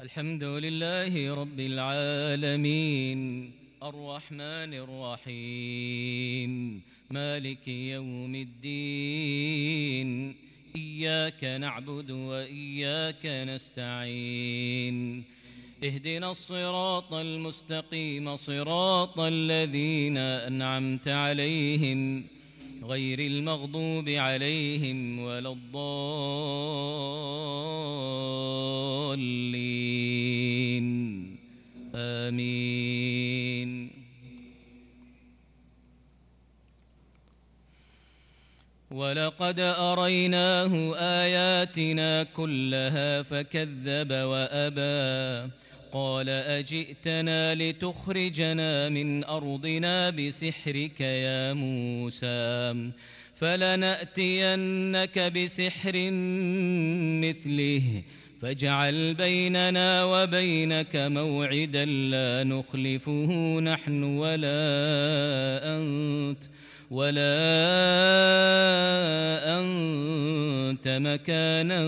الحمد لله رب العالمين الرحمن الرحيم مالك يوم الدين إياك نعبد وإياك نستعين اهدنا الصراط المستقيم صراط الذين أنعمت عليهم غير المغضوب عليهم ولا الضالين آمين. ولقد أريناه آياتنا كلها فكذب وأبى قال أجئتنا لتخرجنا من أرضنا بسحرك يا موسى فلنأتينك بسحر مثله فاجعل بيننا وبينك موعدا لا نخلفه نحن ولا أنت مكانا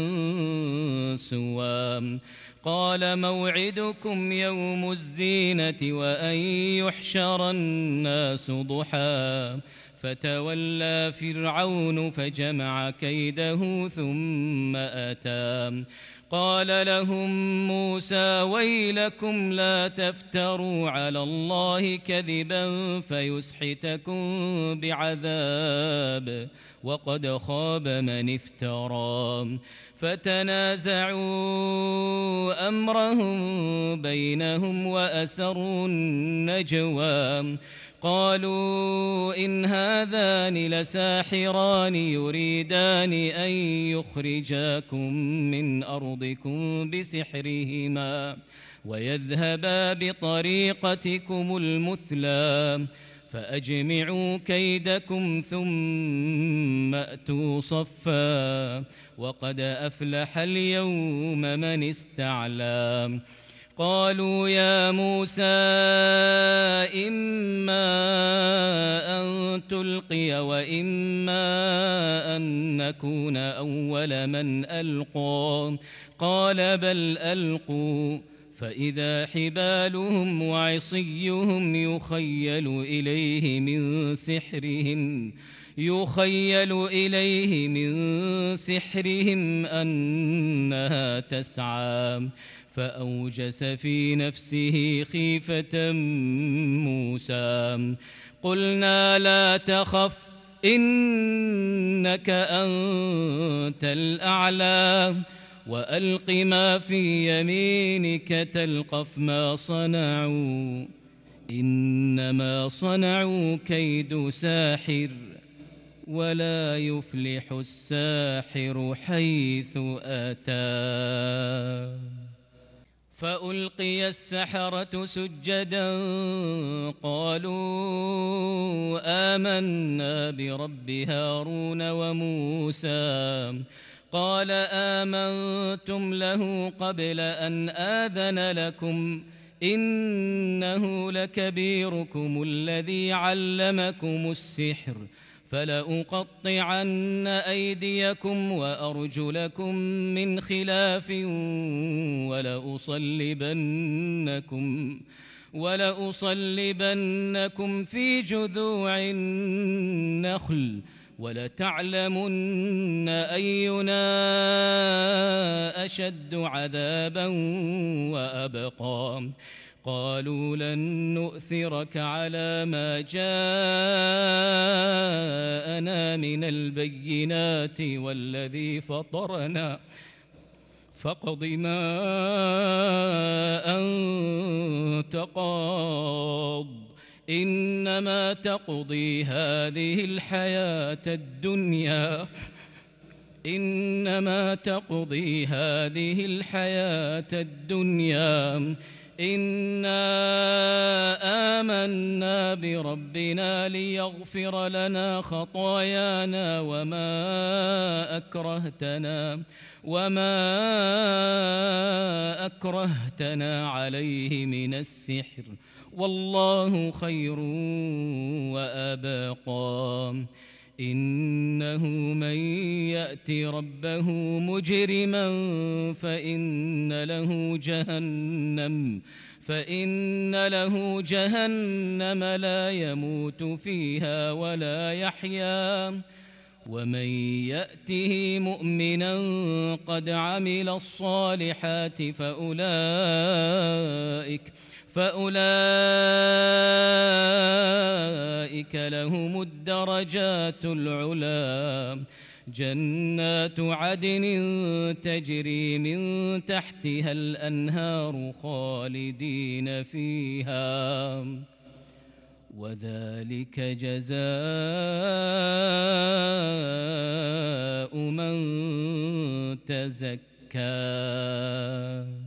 سوى. قال موعدكم يوم الزينة وأن يحشر الناس ضحى فتولى فرعون فجمع كيده ثم أتى قال لهم موسى ويلكم لا تفتروا على الله كذبا فيسحتكم بعذاب وقد خاب من افترى. فتنازعوا أمرهم بينهم وأسروا النجوى قالوا إن هذان لساحران يريدان أن يخرجاكم من أرضكم بسحرهما ويذهبا بطريقتكم المثلى فأجمعوا كيدكم ثم أتوا صفا وقد أفلح اليوم من استعلى. قالوا يا موسى إما أن تلقي وإما أن نكون أول من ألقى قال بل ألقوا فإذا حبالهم وعصيهم يخيل إليه من سحرهم أنها تسعى فأوجس في نفسه خيفة موسى قلنا لا تخف إنك أنت الأعلى وألق ما في يمينك تلقف ما صنعوا إنما صنعوا كيد ساحر ولا يفلح الساحر حيث أتى. فألقي السحرة سجدا قالوا آمنا برب هارون وموسى قال آمنتم له قبل أن آذن لكم إنه لكبيركم الذي علمكم السحر فلأقطعن أيديكم وأرجلكم من خلاف ولأصلبنكم في جذوع النخل ولتعلمن أينا أشد عذابا وأبقى. قالوا لن نؤثرك على ما جاءنا من البينات والذي فطرنا فاقض ما أنت قاض إنما تقضي هذه الحياة الدنيا إنا آمنا بربنا ليغفر لنا خطايانا وما أكرهتنا عليه من السحر والله خير وأبقى. إنه من يأت ربه مجرما فإن له جهنم لا يموت فيها ولا يحيا ومن يأته مؤمنا قد عمل الصالحات فأولئك لهم الدرجات العلى جنات عدن تجري من تحتها الأنهار خالدين فيها وذلك جزاء من تزكى